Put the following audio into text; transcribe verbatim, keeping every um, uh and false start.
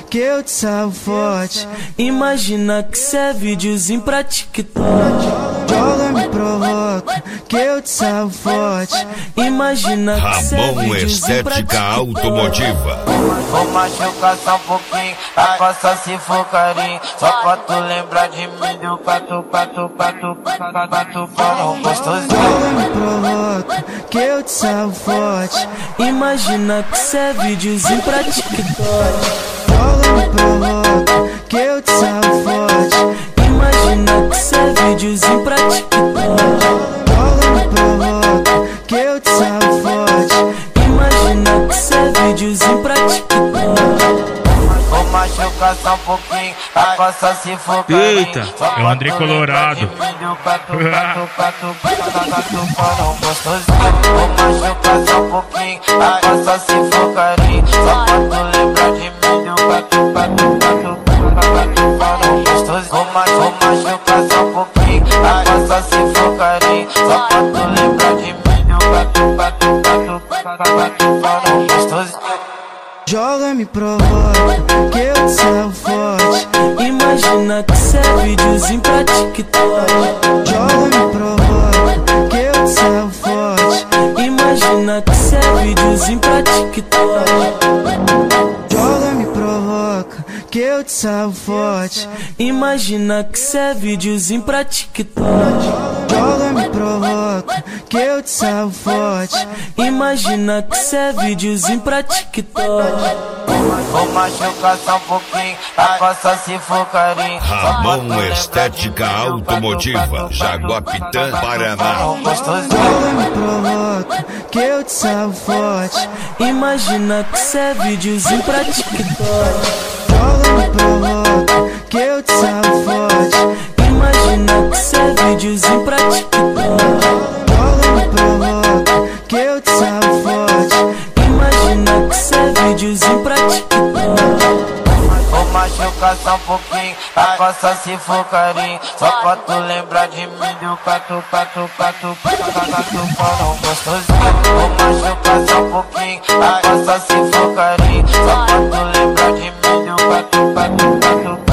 que eu te salvo forte. Imagina que cê é videozinho pra TikTok. Joga, me provoca, que eu te salvo forte. Imagina que cê é Ramon videozinho pra Estética TikTok. Automotiva. Vou machucar só um pouquinho, a coça se for carinho. Só pra tu lembrar de mim, deu pato, pato, pato, pato, pato, para um gostosinho. Joga, me provoca, que eu te salvo forte. Imagina que cê é videozinho pra TikTok. Joga, me provoca, que eu te salvo forte. Imagina que cê é videozinho pra TikTok. Joga, me provoca, que eu te salvo forte. Imagina que cê é videozinho pra TikTok. Vou machucar só um pouquinho, a coça se for carinho. Eita, é o André Colorado. Deu pato, pato, pato, pato, pato, para um gostosinho. Vou machucar só um pouquinho, a coça se for carinho. Só pra tu lembrar de mim, deu pato, pato, pato, pato, pato, para um gostosinho. Vou ma- vou machucar só um pouquinho, a coça se for carinho. Só pra tu lembrar de mim, deu pato, pato, pato, pato, pato, para um gostosinho. Joga, me provoca, que eu te salvo forte. Imagina que cê é videozinho pra TikTok. Joga, me provoca, que eu te salvo forte. Imagina que cê é videozinho pra TikTok. Joga, me provoca, que eu te salvo forte. Imagina que cê é videozinho pra TikTok. Joga, me provoca, que eu te salvo forte. Imagina que cê é videozinho pra TikTok. Vou machucar só um pouquinho, a coça se for carinho. Ramon Estética Automotiva, Jaguapitã, Paraná. Joga, me provoca, que eu te salvo forte. Imagina que cê é videozinho pra TikTok. Joga, me provoca, que eu te salvo forte. Imagina que cê é videozinho pra TikTok. Joga, me provoca, que eu te salvo forte. Imagina que cê é videozinho pra TikTok. Vou machucar só um pouquinho, a coça se for carinho. Só pra tu lembrar de mim, deu pato, pato, pato, pato, pato, para um gostosinho. Vou machucar só um pouquinho, a coça se for carinho. Só pra tu lembrar de mim, deu pato, pato, pato,